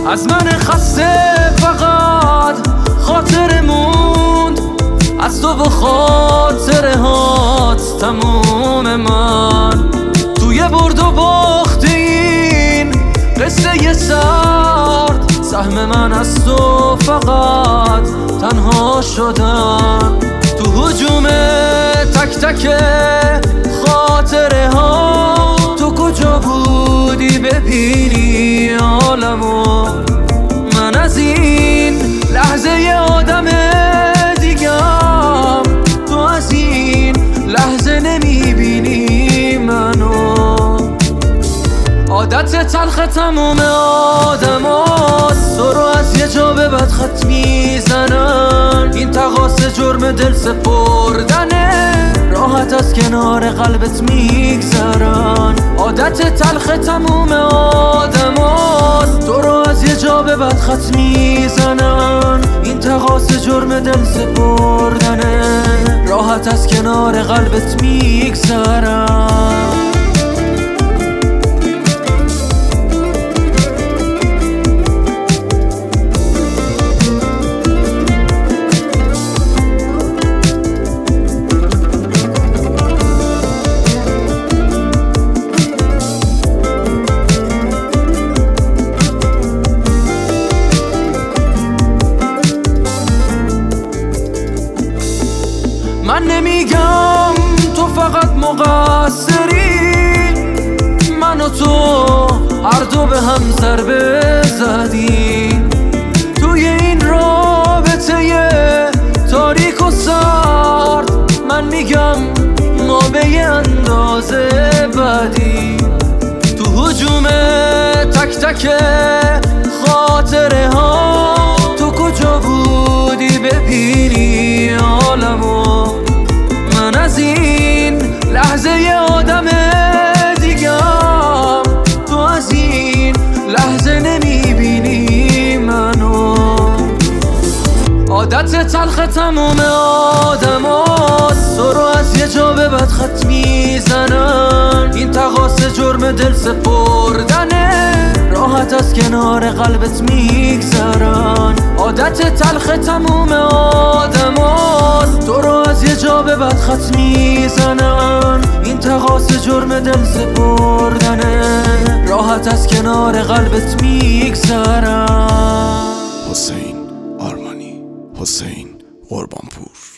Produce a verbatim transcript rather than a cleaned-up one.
از من خسته فقط خاطر موند، از تو و خاطره هات تموم من. توی برد و باخت این قصه ی سرد، سهم من از تو فقط تنها شدن. تو هجوم تک تک خاطره ها، تو کجا بودی ببینی عالمو؟ من از این لحظه ی آدم دیگم، تو از این لحظه نمیبینی منو. عادت تلخ تموم آدم هاست، تو رو از یه جا به بد خط میزنن. این تقاص جرم دل سپردنه، راحت از کنار قلبت میگذرن. عادت تلخ تموم آدم هاست، تو رو از یه جا به بد خط میزنن. این تقاص جرم دل سپردنه، راحت از کنار قلبت میگذرن. من نمیگم تو فقط مقصری، من و تو هر دو به هم ضربه زدیم. توی این رابطه تاریک و سرد، من میگم ما به یه اندازه بدی. تو هجوم تک تک خاطره ها، تو کجا بودی ببینی عالمو؟ من از این لحظه ی آدم دیگم، تو از این لحظه نمیبینی منو. عادت تلخ تموم آدم هاست، تو رو از یه جا به بد خط میزنن. این تقاص جرم دل سپردنه، راحت از کنار قلبت میگذرن. عادت تلخ تموم آدم هاست، تو رو از یه جا به بد خط میزنن. این تقاص جرم دل سپردنه، راحت از کنار قلبت میگذرن. حسین آرمانی، حسین قربانپور.